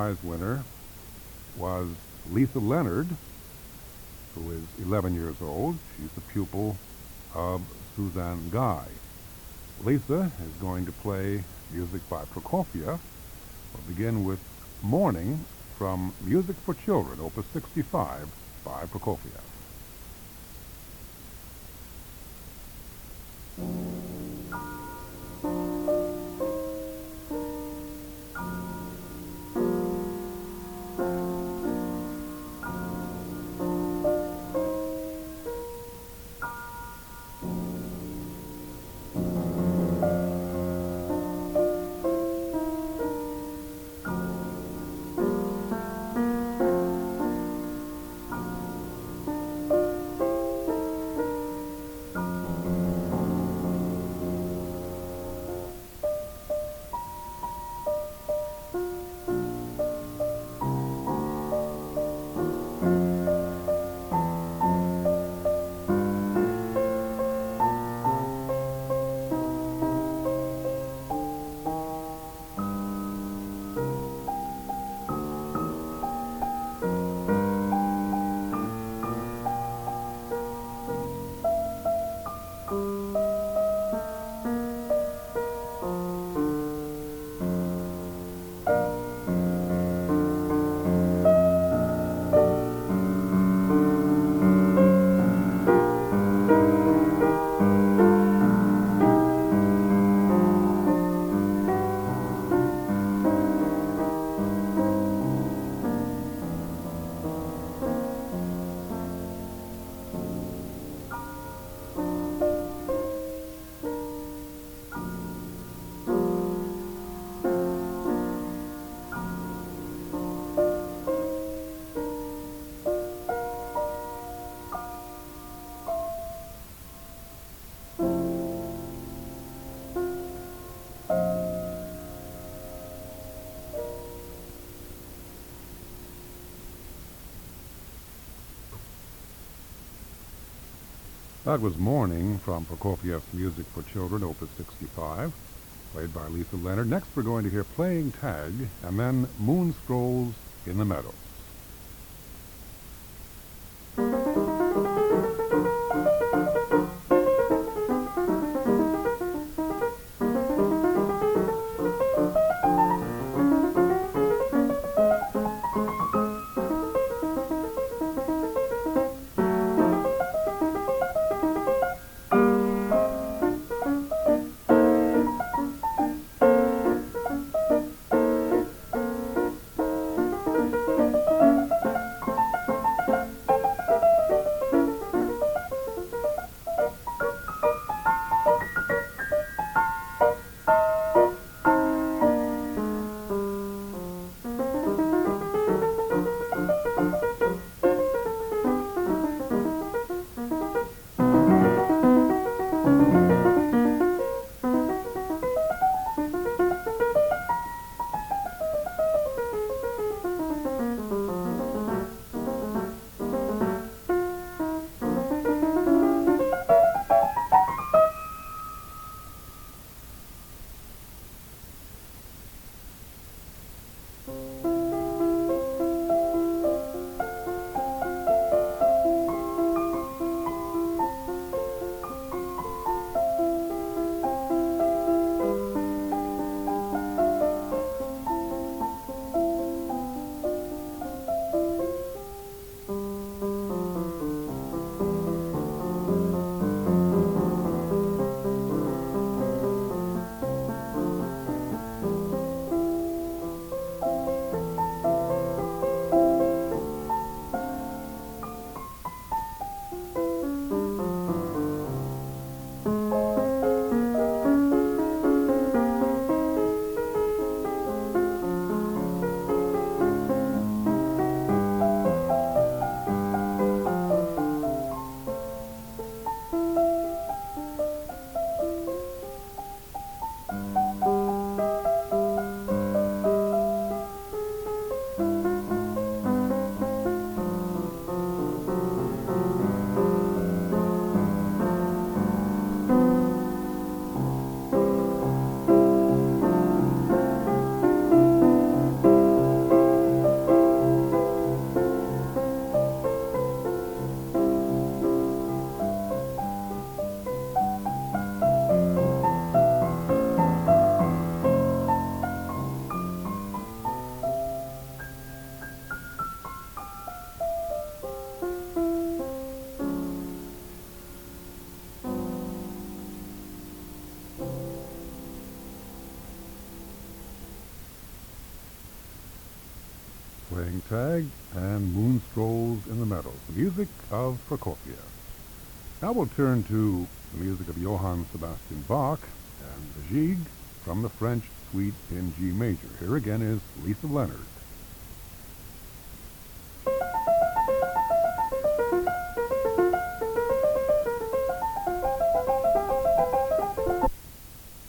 prize winner was Lisa Leonard, who is 11 years old. She's a pupil of Suzanne Guy. Lisa is going to play music by Prokofiev. We'll begin with Morning from Music for Children, Opus 65 by Prokofiev. That was Morning from Prokofiev's Music for Children, Opus 65, played by Lisa Leonard. Next we're going to hear Playing Tag, and then Moon Strolls in the Meadows. playing tag, and moon strolls in the meadows, the music of Prokofiev. Now we'll turn to the music of Johann Sebastian Bach and the Gigue from the French Suite in G major. Here again is Lisa Leonard.